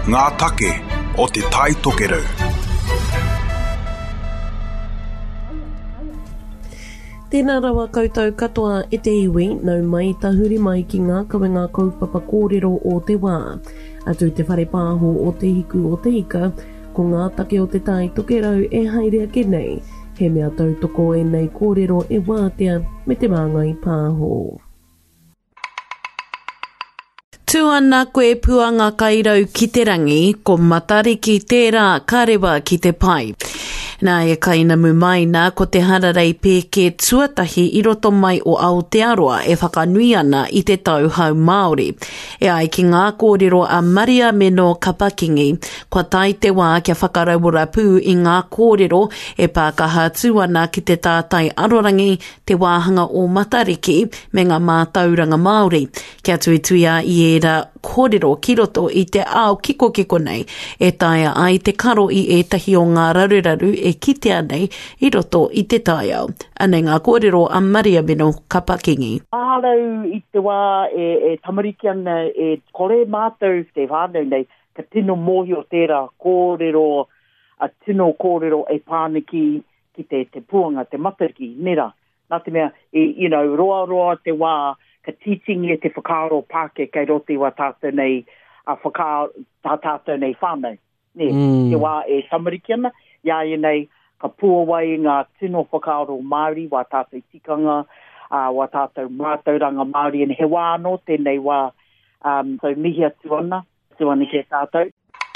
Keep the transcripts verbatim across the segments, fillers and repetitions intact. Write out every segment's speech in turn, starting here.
ngā take o te tai tokerau. Tēnā rawa koutou katoa e te iwi, nau mai tahuri mai ki ngā kawenga kaupapa kōrero o te wā. Atu te whare pāho o te hiku o te ika, ko ngā take o te tai tokerau e haere ake nei, he mea tautoko e nei kōrero e wātea me te māngai pāho. Tuana koe puanga kairau ki te rangi, ko matariki tērā karewa ki te pai. Nā e kaina mumaina ko te hararei pēke tuatahi i roto mai o Aotearoa e whakanui ana i te tauhau Māori. E ai ki ngā kōrero a Maria Meno Kapakingi, kua tai te wā kia whakaraura pū i ngā kōrero e pākaha tuana ki te tātai arorangi, te wāhanga o Matariki me ngā mātauranga Māori. Kia tuituia i era kōrero ki roto i te ao kiko kiko nei, e taia ai te karo i etahi o ngā raruraru e kitea nei i roto i te tai au. Anei ngā kōrero a Maria Meno Kapakingi. Aharau i te wā e, e tamariki ana e kore mātou te whānau nei, ka tino mohi o tērā kōrero, a tino kōrero e pāniki ki te, te puanga, te matariki, nera. Nā te mea, e, you know, roa roa te wā, ka titingi e te whakaaro pāke kei roti wa tātou nei, a whakaaro tā tātou nei whānau. Ne, mm. Te wā e tamariki ana, ia e nei, ka puawai ngā tino whakaaro Māori, wa tātou tikanga, uh, wa tātou mātauranga Māori, en he wā anō, tēnei wā, um, so mihi atu ana, tuana ke tātou.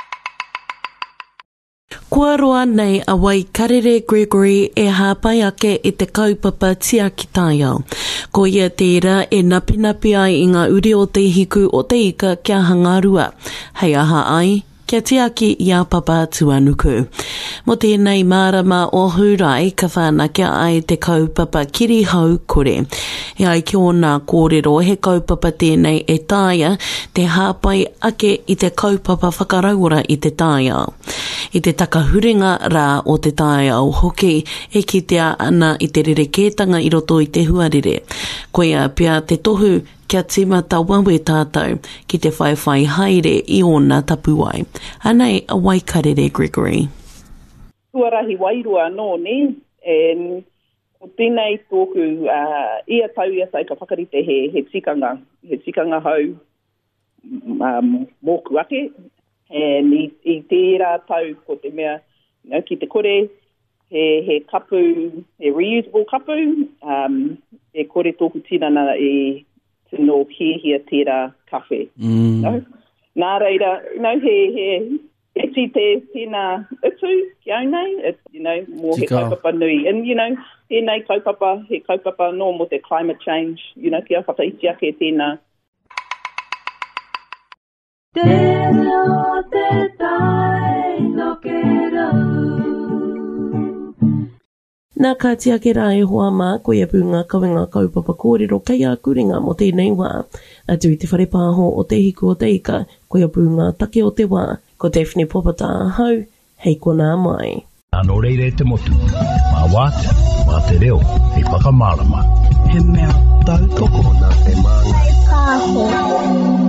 Kua roa nei a wai Karere Gregory e hāpai ake i te kaupapa tia ki tai au. Ko ia tērā e napinapi ai i ngā uri o te hiku o te ika kia hangarua. Hei aha ai, kia te aki i a papa tuanuku. Mo tēnei mārama o hurai ka whānakia ai te kaupapa kiri hau kore. E ai ki o nā kōrero he kaupapa tēnei e tāia te hāpai ake i te kaupapa whakaraura i te tāia. I te takahuringa rā o te tāia au hoki e kitea ana i te rerekētanga i roto i te huarere. Koia pia te tohu kia tima tawawe tātou ki te whaiwhai haere i ona tapuai. Anei a wai Karere Gregory. Tuarahi wairua anō ne, en o tēnei tōku uh, ia tau ia sai ka whakarite he, he tikanga, he tikanga hau um, mōku ake, en i, i tērā tau ko te mea, you know, ki te kore, he, he kapu, he reusable kapu, um, e kore tōku tinana e tino hihia tērā kawhe. Mm. No? Nā reira, you know, he, he e ti te tēnā utu ki au nei, you know, mō he kaupapa nui. And, you know, tēnei kaupapa, he kaupapa no mo te climate change, you know, kia whakaiti ake tēnā. Tēnā o te tai tokero. Nā ka tiake rā e hoa mā, ko ia pū ngā kawenga kaupapa kōrero kei a kuringa mo tēnei wā. Atu i te whare pāho o te hiku o te ika, ko ia pū ngā take o te wā. Ko Daphne Popata hau, hei kona mai. Ano reire te motu, mā wāte, mā te reo, hei whakamārama. He mea tau toko na te māngai pāho.